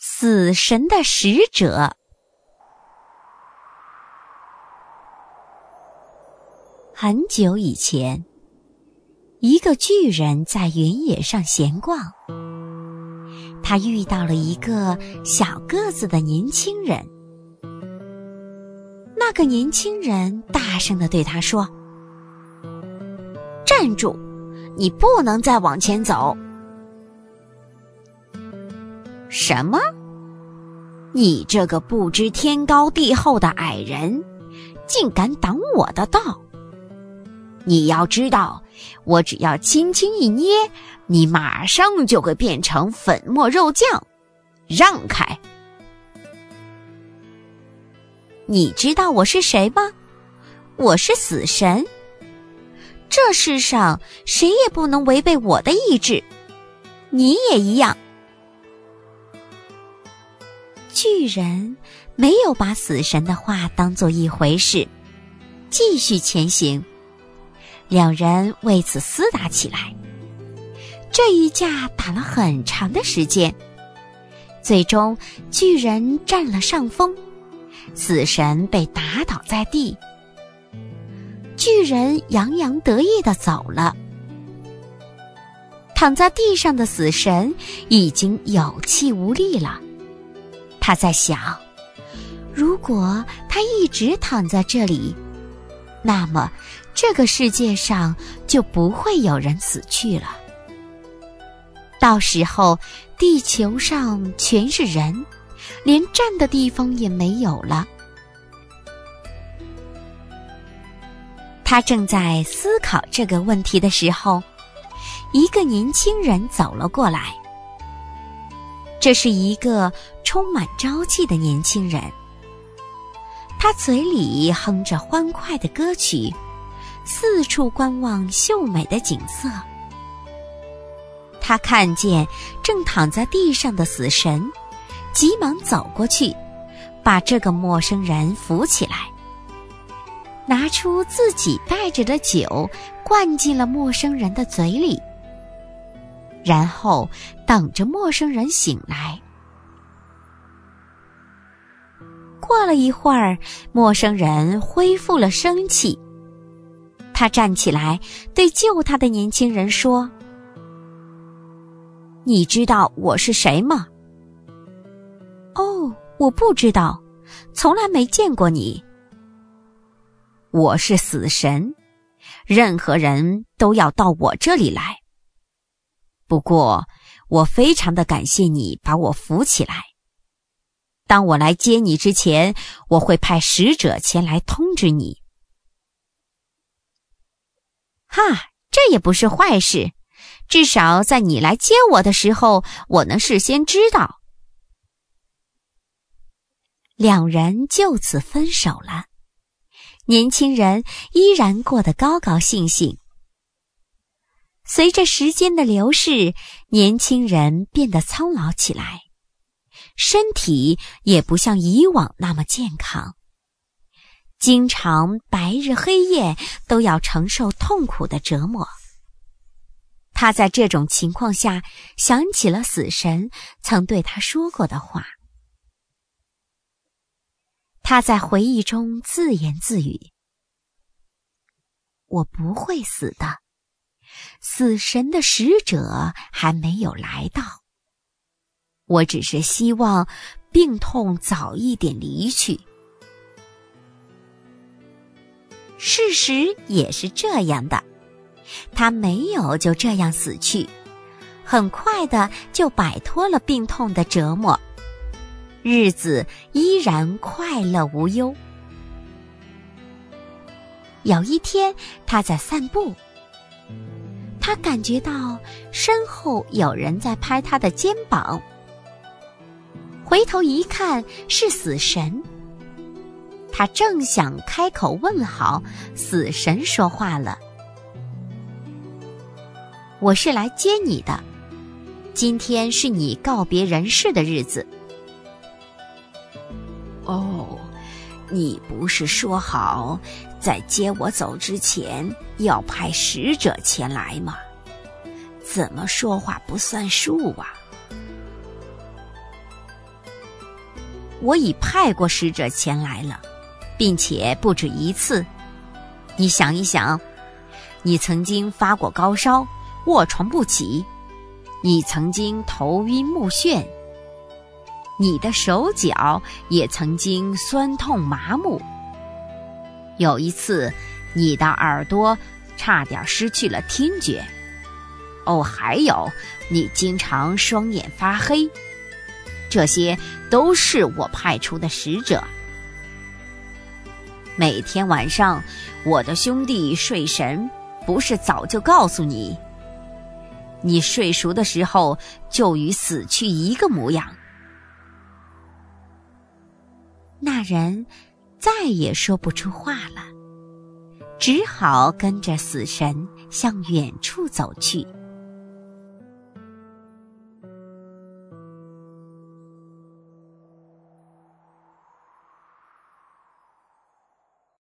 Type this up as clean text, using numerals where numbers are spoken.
死神的使者。很久以前，一个巨人在原野上闲逛，他遇到了一个小个子的年轻人。那个年轻人大声地对他说：“站住，你不能再往前走。”“什么？你这个不知天高地厚的矮人，竟敢挡我的道！你要知道，我只要轻轻一捏，你马上就会变成粉末肉酱。让开！你知道我是谁吗？我是死神。这世上谁也不能违背我的意志，你也一样。”巨人没有把死神的话当作一回事，继续前行。两人为此厮打起来，这一架打了很长的时间，最终巨人占了上风，死神被打倒在地。巨人洋洋得意地走了，躺在地上的死神已经有气无力了。他在想，如果他一直躺在这里，那么这个世界上就不会有人死去了。到时候地球上全是人，连站的地方也没有了。他正在思考这个问题的时候，一个年轻人走了过来。这是一个充满朝气的年轻人，他嘴里哼着欢快的歌曲，四处观望秀美的景色。他看见正躺在地上的死神，急忙走过去，把这个陌生人扶起来，拿出自己带着的酒，灌进了陌生人的嘴里，然后等着陌生人醒来。过了一会儿，陌生人恢复了生气，他站起来对救他的年轻人说：“你知道我是谁吗？”“哦，我不知道，从来没见过你。”“我是死神，任何人都要到我这里来。不过，我非常的感谢你把我扶起来。当我来接你之前，我会派使者前来通知你。”“哈，这也不是坏事，至少在你来接我的时候，我能事先知道。”两人就此分手了。年轻人依然过得高高兴兴。随着时间的流逝，年轻人变得苍老起来，身体也不像以往那么健康，经常白日黑夜都要承受痛苦的折磨。他在这种情况下想起了死神曾对他说过的话。他在回忆中自言自语：“我不会死的，死神的使者还没有来到。我只是希望病痛早一点离去。”事实也是这样的，他没有就这样死去，很快的就摆脱了病痛的折磨，日子依然快乐无忧。有一天，他在散步，他感觉到身后有人在拍他的肩膀，回头一看是死神。他正想开口问好，死神说话了：“我是来接你的，今天是你告别人世的日子。”“哦，你不是说好在接我走之前要派使者前来吗？怎么说话不算数啊？” 我已派过使者前来了，并且不止一次。你想一想，你曾经发过高烧，卧床不起，你曾经头晕目眩，你的手脚也曾经酸痛麻木，有一次你的耳朵差点失去了听觉，还有你经常双眼发黑，这些都是我派出的使者。每天晚上，我的兄弟睡神不是早就告诉你，你睡熟的时候就与死去一个模样。那人再也说不出话了，只好跟着死神向远处走去。